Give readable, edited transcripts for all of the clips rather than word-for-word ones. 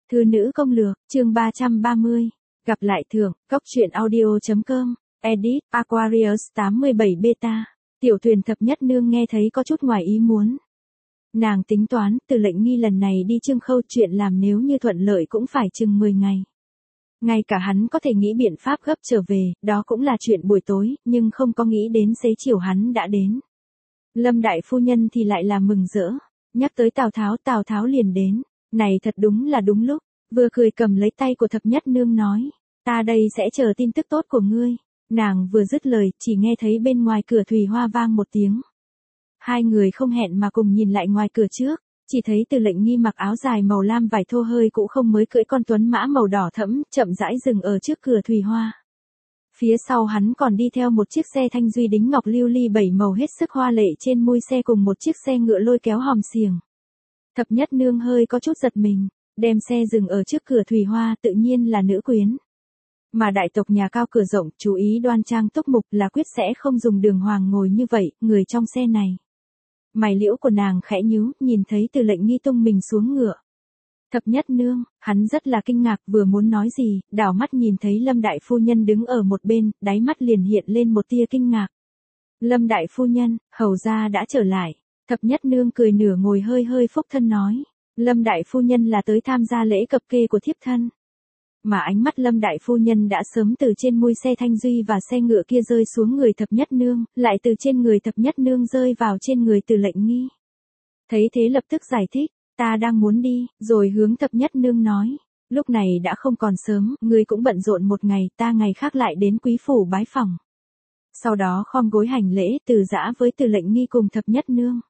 Thư nữ công lược, chương 330. Gặp lại thượng, góc truyện audio.com, edit, Aquarius 87 beta. Tiểu Tuyền thập nhất nương nghe thấy có chút ngoài ý muốn. Nàng tính toán, Từ Lệnh Nghi lần này đi Trương Khâu chuyện làm nếu như thuận lợi cũng phải chừng 10 ngày. Ngay cả hắn có thể nghĩ biện pháp gấp trở về, đó cũng là chuyện buổi tối, nhưng không có nghĩ đến xế chiều hắn đã đến. Lâm đại phu nhân thì lại là mừng rỡ, nhắc tới Tào Tháo liền đến. Này thật đúng là đúng lúc, vừa cười cầm lấy tay của thập nhất nương nói, ta đây sẽ chờ tin tức tốt của ngươi. Nàng vừa dứt lời, chỉ nghe thấy bên ngoài cửa Thùy Hoa vang một tiếng. Hai người không hẹn mà cùng nhìn lại ngoài cửa trước, chỉ thấy Từ Lệnh Nghi mặc áo dài màu lam vải thô hơi cũ không mới cưỡi con tuấn mã màu đỏ thẫm, chậm rãi dừng ở trước cửa Thùy Hoa. Phía sau hắn còn đi theo một chiếc xe thanh duy đính ngọc lưu ly 7 màu hết sức hoa lệ trên mui xe cùng một chiếc xe ngựa lôi kéo hòm xiềng. Thập nhất nương hơi có chút giật mình, đem xe dừng ở trước cửa Thùy Hoa tự nhiên là nữ quyến. Mà đại tộc nhà cao cửa rộng chú ý đoan trang túc mục là quyết sẽ không dùng đường hoàng ngồi như vậy, người trong xe này. Mày liễu của nàng khẽ nhíu, nhìn thấy Từ Lệnh Nghi tung mình xuống ngựa. Thập nhất nương, hắn rất là kinh ngạc vừa muốn nói gì, đảo mắt nhìn thấy Lâm đại phu nhân đứng ở một bên, đáy mắt liền hiện lên một tia kinh ngạc. Lâm đại phu nhân, hầu gia đã trở lại. Thập nhất nương cười nửa ngồi hơi phúc thân nói, Lâm đại phu nhân là tới tham gia lễ cập kê của thiếp thân. Mà ánh mắt Lâm đại phu nhân đã sớm từ trên mui xe thanh duy và xe ngựa kia rơi xuống người thập nhất nương, lại từ trên người thập nhất nương rơi vào trên người Từ Lệnh Nghi. Thấy thế lập tức giải thích, ta đang muốn đi, rồi hướng thập nhất nương nói, lúc này đã không còn sớm, ngươi cũng bận rộn một ngày, ta ngày khác lại đến quý phủ bái phỏng. Sau đó khom gối hành lễ từ giã với Từ Lệnh Nghi cùng thập nhất nương.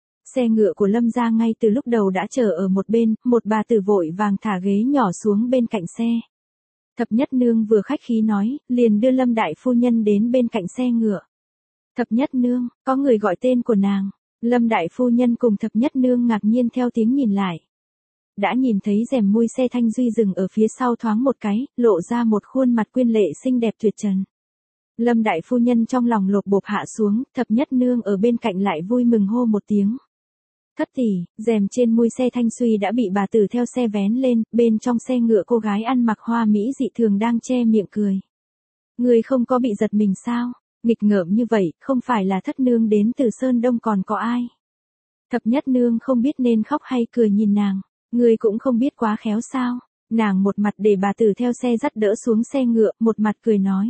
Xe ngựa của Lâm gia ngay từ lúc đầu đã chờ ở một bên, một bà tử vội vàng thả ghế nhỏ xuống bên cạnh xe. Thập nhất nương vừa khách khí nói, liền đưa Lâm đại phu nhân đến bên cạnh xe ngựa. Thập nhất nương, có người gọi tên của nàng. Lâm đại phu nhân cùng thập nhất nương ngạc nhiên theo tiếng nhìn lại. Đã nhìn thấy rèm mui xe thanh duy dừng ở phía sau thoáng một cái, lộ ra một khuôn mặt quyến lệ xinh đẹp tuyệt trần. Lâm đại phu nhân trong lòng lột bột hạ xuống, thập nhất nương ở bên cạnh lại vui mừng hô một tiếng. Thất tỷ, rèm trên mui xe thanh suy đã bị bà tử theo xe vén lên, bên trong xe ngựa cô gái ăn mặc hoa mỹ dị thường đang che miệng cười. Người không có bị giật mình sao? Nghịch ngợm như vậy, không phải là thất nương đến từ Sơn Đông còn có ai? Thập nhất nương không biết nên khóc hay cười nhìn nàng, người cũng không biết quá khéo sao? Nàng một mặt để bà tử theo xe dắt đỡ xuống xe ngựa, một mặt cười nói.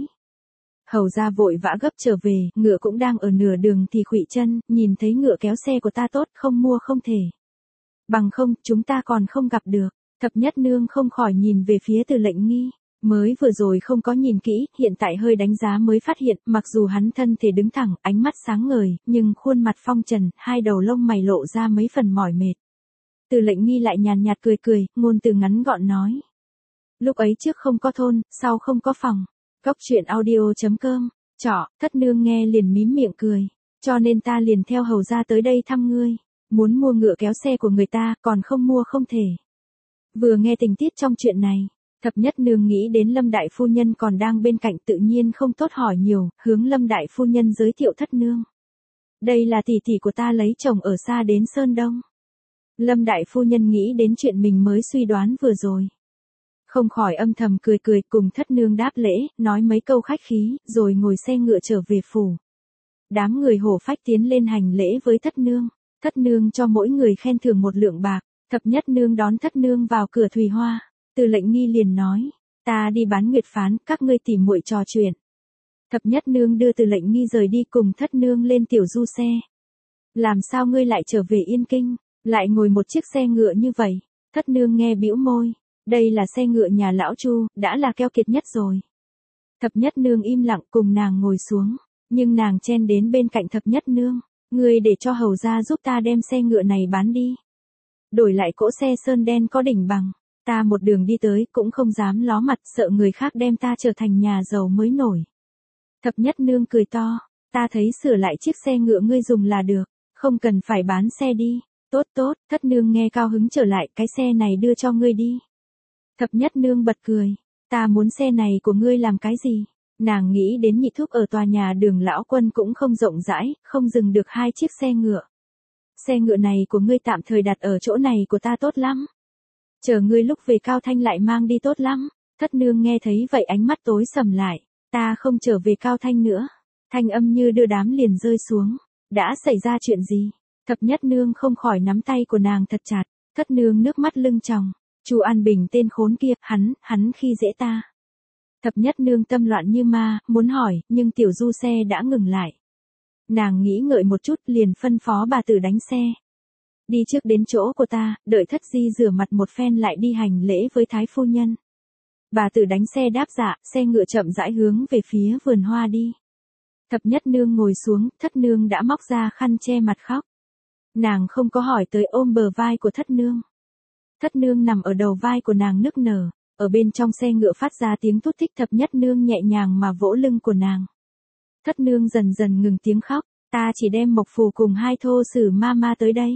Hầu ra vội vã gấp trở về, ngựa cũng đang ở nửa đường thì khuỵu chân, nhìn thấy ngựa kéo xe của ta tốt, không mua không thể. Bằng không, chúng ta còn không gặp được. Thập nhất nương không khỏi nhìn về phía Từ Lệnh Nghi, mới vừa rồi không có nhìn kỹ, hiện tại hơi đánh giá mới phát hiện, mặc dù hắn thân thể đứng thẳng, ánh mắt sáng ngời, nhưng khuôn mặt phong trần, hai đầu lông mày lộ ra mấy phần mỏi mệt. Từ Lệnh Nghi lại nhàn nhạt cười, ngôn từ ngắn gọn nói. Lúc ấy trước không có thôn, sau không có phòng. Góc truyện audio.com, thất nương nghe liền mím miệng cười, cho nên ta liền theo hầu ra tới đây thăm ngươi, muốn mua ngựa kéo xe của người ta, còn không mua không thể. Vừa nghe tình tiết trong chuyện này, thập nhất nương nghĩ đến Lâm đại phu nhân còn đang bên cạnh tự nhiên không tốt hỏi nhiều, hướng Lâm đại phu nhân giới thiệu thất nương. Đây là tỷ tỷ của ta lấy chồng ở xa đến Sơn Đông. Lâm đại phu nhân nghĩ đến chuyện mình mới suy đoán vừa rồi. Không khỏi âm thầm cười cùng thất nương đáp lễ, nói mấy câu khách khí, rồi ngồi xe ngựa trở về phủ. Đám người hổ phách tiến lên hành lễ với thất nương cho mỗi người khen thưởng 1 lượng bạc, thập nhất nương đón thất nương vào cửa Thùy Hoa, Từ Lệnh Nghi liền nói, ta đi bán nguyệt phán, các ngươi tỉ muội trò chuyện. Thập nhất nương đưa Từ Lệnh Nghi rời đi cùng thất nương lên tiểu du xe. Làm sao ngươi lại trở về Yên Kinh, lại ngồi một chiếc xe ngựa như vậy? Thất nương nghe bĩu môi. Đây là xe ngựa nhà lão Chu, đã là keo kiệt nhất rồi. Thập nhất nương im lặng cùng nàng ngồi xuống, nhưng nàng chen đến bên cạnh thập nhất nương, ngươi để cho hầu ra giúp ta đem xe ngựa này bán đi. Đổi lại cỗ xe sơn đen có đỉnh bằng, ta một đường đi tới cũng không dám ló mặt sợ người khác đem ta trở thành nhà giàu mới nổi. Thập nhất nương cười to, ta thấy sửa lại chiếc xe ngựa ngươi dùng là được, không cần phải bán xe đi. Tốt, thất nương nghe cao hứng trở lại, cái xe này đưa cho ngươi đi. Thập nhất nương bật cười, ta muốn xe này của ngươi làm cái gì? Nàng nghĩ đến nhị thúc ở tòa nhà Đường Lão Quân cũng không rộng rãi, không dừng được 2 chiếc xe ngựa. Xe ngựa này của ngươi tạm thời đặt ở chỗ này của ta tốt lắm. Chờ ngươi lúc về Cao Thanh lại mang đi tốt lắm. Thất nương nghe thấy vậy ánh mắt tối sầm lại. Ta không trở về Cao Thanh nữa. Thanh âm như đưa đám liền rơi xuống. Đã xảy ra chuyện gì? Thập nhất nương không khỏi nắm tay của nàng thật chặt. Thất nương nước mắt lưng tròng. Chu An Bình tên khốn kia, hắn khi dễ ta. Thập nhất nương tâm loạn như ma, muốn hỏi, nhưng tiểu du xe đã ngừng lại. Nàng nghĩ ngợi một chút liền phân phó bà tử đánh xe. Đi trước đến chỗ của ta, đợi Thất Di rửa mặt một phen lại đi hành lễ với Thái phu nhân. Bà tử đánh xe đáp dạ, xe ngựa chậm rãi hướng về phía vườn hoa đi. Thập nhất nương ngồi xuống, Thất nương đã móc ra khăn che mặt khóc. Nàng không có hỏi tới ôm bờ vai của Thất nương. Thất nương nằm ở đầu vai của nàng nức nở, ở bên trong xe ngựa phát ra tiếng thút thít. Thập nhất nương nhẹ nhàng mà vỗ lưng của nàng. Thất nương dần dần ngừng tiếng khóc, ta chỉ đem Mộc Phù cùng hai thô sử ma tới đây.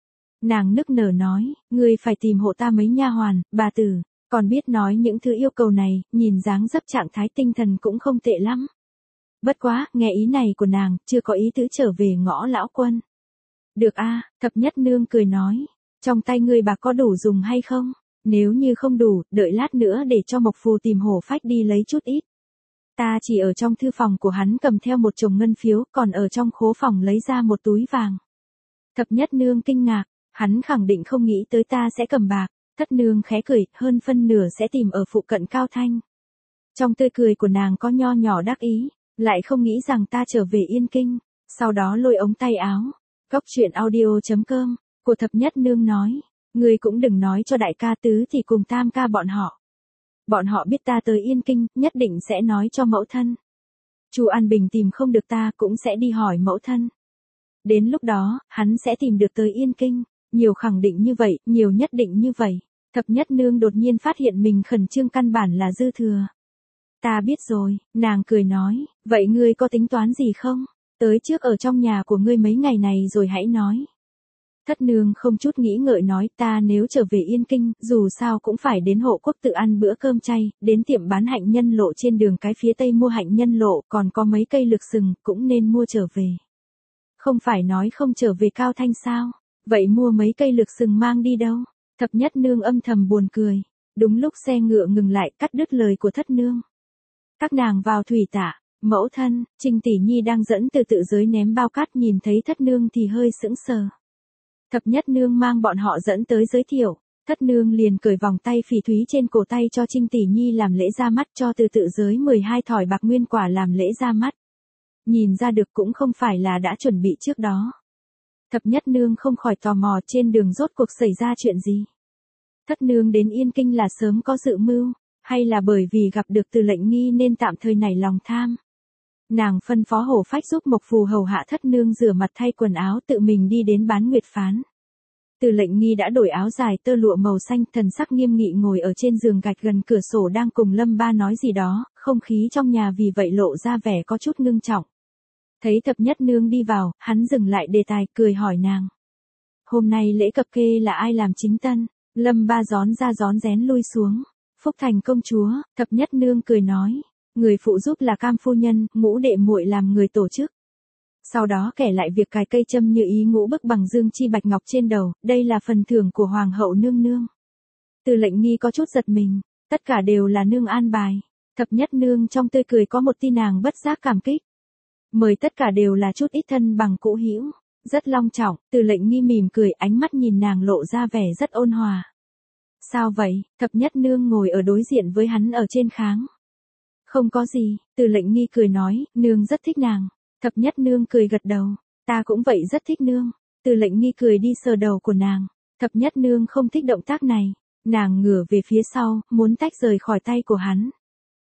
Nàng nức nở nói, ngươi phải tìm hộ ta mấy nha hoàn, bà tử, còn biết nói những thứ yêu cầu này, nhìn dáng dấp trạng thái tinh thần cũng không tệ lắm. Bất quá, nghe ý này của nàng, chưa có ý tứ trở về ngõ lão quân. Được a, thập nhất nương cười nói, trong tay ngươi bạc có đủ dùng hay không? Nếu như không đủ, đợi lát nữa để cho Mộc Phù tìm hổ phách đi lấy chút ít. Ta chỉ ở trong thư phòng của hắn cầm theo một chồng ngân phiếu, còn ở trong khố phòng lấy ra một túi vàng. Thập nhất nương kinh ngạc, hắn khẳng định không nghĩ tới ta sẽ cầm bạc. Thất nương khẽ cười, hơn phân nửa sẽ tìm ở phụ cận Cao Thanh. Trong tươi cười của nàng có nho nhỏ đắc ý, lại không nghĩ rằng ta trở về Yên Kinh, sau đó lôi ống tay áo. Góc truyện audio.com, của thập nhất nương nói, ngươi cũng đừng nói cho đại ca tứ thì cùng tam ca bọn họ. Bọn họ biết ta tới Yên Kinh, nhất định sẽ nói cho mẫu thân. Chu An Bình tìm không được ta cũng sẽ đi hỏi mẫu thân. Đến lúc đó, hắn sẽ tìm được tới Yên Kinh, nhiều khẳng định như vậy, nhiều nhất định như vậy. Thập nhất nương đột nhiên phát hiện mình khẩn trương căn bản là dư thừa. Ta biết rồi, nàng cười nói, vậy ngươi có tính toán gì không? Tới trước ở trong nhà của ngươi mấy ngày này rồi hãy nói. Thất nương không chút nghĩ ngợi nói, ta nếu trở về Yên Kinh, dù sao cũng phải đến Hộ Quốc tự ăn bữa cơm chay, đến tiệm bán hạnh nhân lộ trên đường cái phía tây mua hạnh nhân lộ, còn có mấy cây lược sừng, cũng nên mua trở về. Không phải nói không trở về Cao Thanh sao? Vậy mua mấy cây lược sừng mang đi đâu? Thập nhất nương âm thầm buồn cười. Đúng lúc xe ngựa ngừng lại, cắt đứt lời của thất nương. Các nàng vào thủy tạ, mẫu thân, Trình tỷ nhi đang dẫn từ tự giới ném bao cát, nhìn thấy thất nương thì hơi sững sờ. Thập nhất nương mang bọn họ dẫn tới giới thiệu, thất nương liền cởi vòng tay phỉ thúy trên cổ tay cho Trình tỷ nhi làm lễ ra mắt, cho từ tự giới 12 thỏi bạc nguyên quả làm lễ ra mắt. Nhìn ra được cũng không phải là đã chuẩn bị trước đó. Thập nhất nương không khỏi tò mò trên đường rốt cuộc xảy ra chuyện gì. Thất nương đến Yên Kinh là sớm có dự mưu, hay là bởi vì gặp được Từ Lệnh Nghi nên tạm thời nảy lòng tham. Nàng phân phó hổ phách giúp Mộc Phù hầu hạ thất nương rửa mặt thay quần áo, tự mình đi đến bán nguyệt phán. Từ Lệnh Nghi đã đổi áo dài tơ lụa màu xanh, thần sắc nghiêm nghị ngồi ở trên giường gạch gần cửa sổ đang cùng Lâm Ba nói gì đó, không khí trong nhà vì vậy lộ ra vẻ có chút ngưng trọng. Thấy thập nhất nương đi vào, hắn dừng lại đề tài, cười hỏi nàng. Hôm nay lễ cập kê là ai làm chính tân? Lâm Ba rón ra rón rén lui xuống. Phúc Thành công chúa, thập nhất nương cười nói. Người phụ giúp là Cam phu nhân, Ngũ đệ muội làm người tổ chức. Sau đó kể lại việc cài cây châm như ý ngũ bức bằng dương chi bạch ngọc trên đầu, đây là phần thưởng của Hoàng hậu nương nương. Từ Lệnh Nghi có chút giật mình, tất cả đều là nương an bài. Thập nhất nương trong tươi cười có một tia nàng bất giác cảm kích. Mời tất cả đều là chút ít thân bằng cũ hữu, rất long trọng. Từ Lệnh Nghi mỉm cười, ánh mắt nhìn nàng lộ ra vẻ rất ôn hòa. Sao vậy? Thập nhất nương ngồi ở đối diện với hắn ở trên kháng. Không có gì, Từ Lệnh Nghi cười nói, nương rất thích nàng. Thập nhất nương cười gật đầu, ta cũng vậy rất thích nương. Từ Lệnh Nghi cười đi sờ đầu của nàng. Thập nhất nương không thích động tác này, nàng ngửa về phía sau, muốn tách rời khỏi tay của hắn.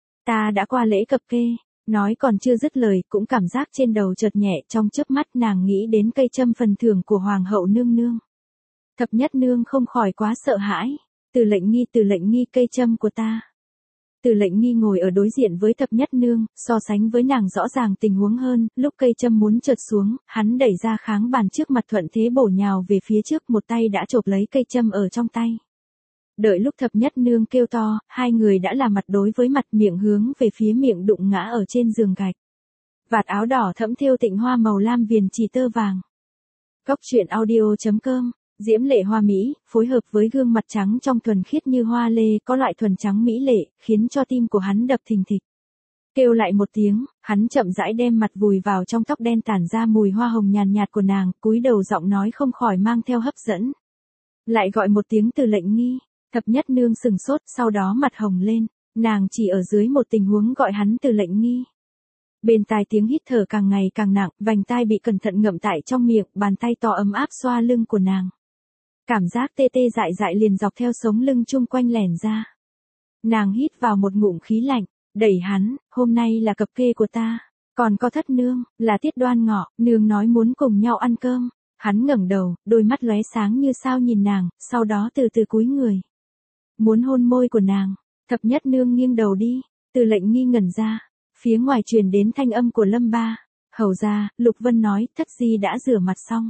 Ta đã qua lễ cập kê. Nói còn chưa dứt lời, cũng cảm giác trên đầu chợt nhẹ, trong chớp mắt nàng nghĩ đến cây châm phần thưởng của Hoàng hậu nương nương. Thập nhất nương không khỏi quá sợ hãi. Từ Lệnh Nghi cây châm của ta. Từ Lệnh Nghi ngồi ở đối diện với thập nhất nương, so sánh với nàng rõ ràng tình huống hơn, lúc cây châm muốn trượt xuống, hắn đẩy ra kháng bàn trước mặt thuận thế bổ nhào về phía trước, một tay đã chộp lấy cây châm ở trong tay. Đợi lúc thập nhất nương kêu to, hai người đã là mặt đối với mặt, miệng hướng về phía miệng đụng ngã ở trên giường gạch. Vạt áo đỏ thẫm thêu tịnh hoa màu lam viền chỉ tơ vàng. Góc truyện audio.com Diễm lệ hoa mỹ, phối hợp với gương mặt trắng trong thuần khiết như hoa lê, có loại thuần trắng mỹ lệ, khiến cho tim của hắn đập thình thịch. Kêu lại một tiếng, hắn chậm rãi đem mặt vùi vào trong tóc đen tản ra mùi hoa hồng nhàn nhạt của nàng, cúi đầu giọng nói không khỏi mang theo hấp dẫn. Lại gọi một tiếng Từ Lệnh Nghi, Thập Nhất Nương sừng sốt, sau đó mặt hồng lên, nàng chỉ ở dưới một tình huống gọi hắn Từ Lệnh Nghi. Bên tai tiếng hít thở càng ngày càng nặng, vành tai bị cẩn thận ngậm tại trong miệng, bàn tay to ấm áp xoa lưng của nàng. Cảm giác tê tê dại dại liền dọc theo sống lưng chung quanh lẻn ra. Nàng hít vào một ngụm khí lạnh, đẩy hắn, hôm nay là cập kê của ta, còn có Thất Nương, là Tiết Đoan Ngọ, nương nói muốn cùng nhau ăn cơm. Hắn ngẩng đầu, đôi mắt lóe sáng như sao nhìn nàng, sau đó từ từ cúi người. Muốn hôn môi của nàng, Thập Nhất Nương nghiêng đầu đi, Từ Lệnh Nghi ngẩn ra, phía ngoài truyền đến thanh âm của Lâm Ba. Hầu ra, Lục Vân nói, Thất Di đã rửa mặt xong.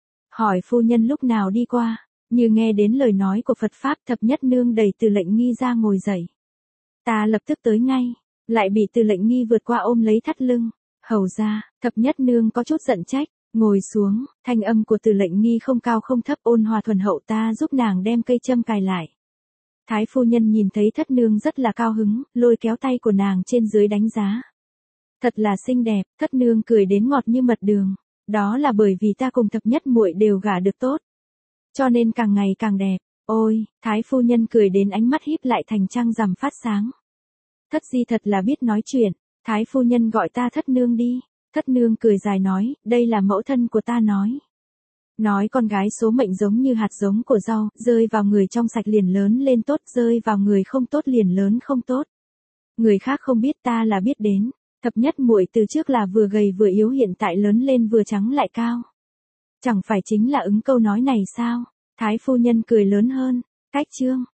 Hỏi phu nhân lúc nào đi qua, như nghe đến lời nói của Phật Pháp, Thập Nhất Nương đẩy Từ Lệnh Nghi ra ngồi dậy. Ta lập tức tới ngay, lại bị Từ Lệnh Nghi vượt qua ôm lấy thắt lưng. Hầu ra, Thập Nhất Nương có chút giận trách, ngồi xuống, thanh âm của Từ Lệnh Nghi không cao không thấp, ôn hòa thuần hậu, ta giúp nàng đem cây châm cài lại. Thái phu nhân nhìn thấy Thất Nương rất là cao hứng, lôi kéo tay của nàng trên dưới đánh giá. Thật là xinh đẹp, Thất Nương cười đến ngọt như mật đường. Đó là bởi vì ta cùng Thập Nhất muội đều gả được tốt, cho nên càng ngày càng đẹp. Ôi, Thái phu nhân cười đến ánh mắt híp lại thành trăng rằm phát sáng. Thất Di thật là biết nói chuyện, Thái phu nhân gọi ta Thất Nương đi. Thất Nương cười dài nói, đây là mẫu thân của ta nói. Nói con gái số mệnh giống như hạt giống của rau, rơi vào người trong sạch liền lớn lên tốt, rơi vào người không tốt liền lớn không tốt. Người khác không biết, ta là biết đến. Thập Nhất muội từ trước là vừa gầy vừa yếu, hiện tại lớn lên vừa trắng lại cao. Chẳng phải chính là ứng câu nói này sao? Thái phu nhân cười lớn hơn, cách chương.